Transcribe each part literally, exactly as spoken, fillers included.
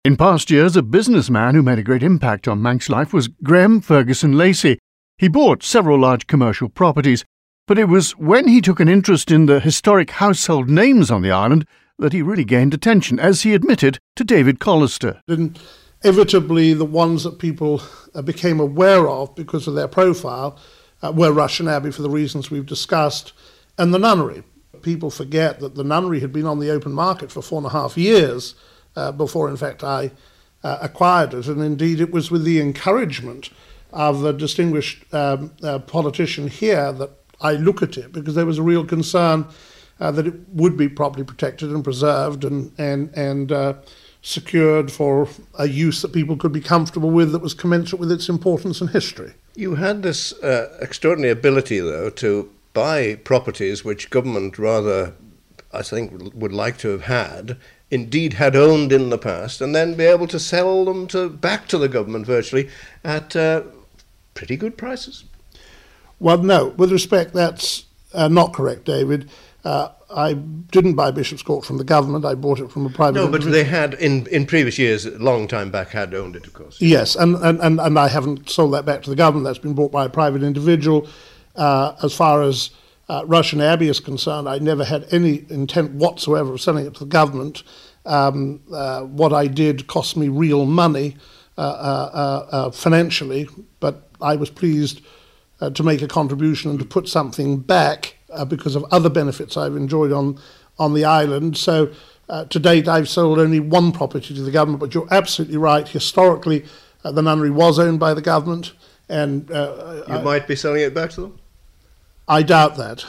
In past years, a businessman who made a great impact on Manx life was Graham Ferguson Lacey. He bought several large commercial properties, but it was when he took an interest in the historic household names on the island that he really gained attention, as he admitted to David Collister. Inevitably, the ones that people uh, became aware of because of their profile uh, were Rushen Abbey, for the reasons we've discussed, and the nunnery. People forget that the nunnery had been on the open market for four and a half years uh, before, in fact, I uh, acquired it. And indeed, it was with the encouragement of a distinguished um, uh, politician here that I look at it, because there was a real concern uh, that it would be properly protected and preserved and, and, and uh, secured for a use that people could be comfortable with, that was commensurate with its importance and history. You had this uh, extraordinary ability, though, to buy properties which government rather, I think, would like to have had, indeed had owned in the past, and then be able to sell them to back to the government virtually at uh, pretty good prices. Well, no, with respect, that's uh, not correct, David. Uh, I didn't buy Bishop's Court from the government. I bought it from a private No, but individual. they had, in, in previous years, a long time back, had owned it, of course. Yes, and, and, and, and I haven't sold that back to the government. That's been bought by a private individual. Uh, as far as uh, Rushen Abbey is concerned, I never had any intent whatsoever of selling it to the government. Um, uh, what I did cost me real money uh, uh, uh, financially, but I was pleased uh, to make a contribution and to put something back uh, because of other benefits I've enjoyed on, on the island. So uh, to date, I've sold only one property to the government, but you're absolutely right. Historically, uh, the nunnery was owned by the government. And uh, You I, might be selling it back to them? I doubt that.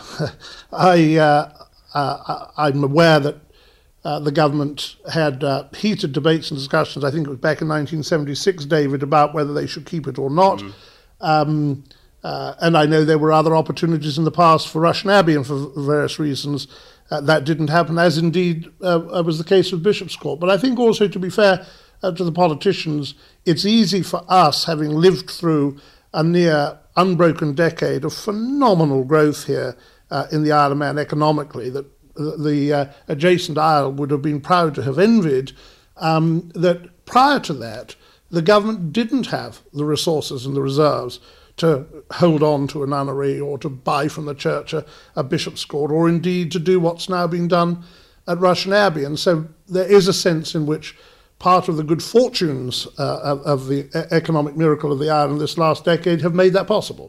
I, uh, uh, I'm aware that uh, the government had uh, heated debates and discussions, I think it was back in nineteen seventy-six, David, about whether they should keep it or not. Mm. Um, uh, and I know there were other opportunities in the past for Rushen Abbey, and for various reasons uh, that didn't happen, as indeed uh, was the case with Bishop's Court. But I think also, to be fair uh, to the politicians, it's easy for us, having lived through a near unbroken decade of phenomenal growth here uh, in the Isle of Man economically, that the uh, adjacent isle would have been proud to have envied, um, that prior to that, the government didn't have the resources and the reserves to hold on to a nunnery or to buy from the church a, a bishop's court, or indeed to do what's now being done at Rushen Abbey. And so there is a sense in which part of the good fortunes uh, of, of the economic miracle of the island this last decade have made that possible.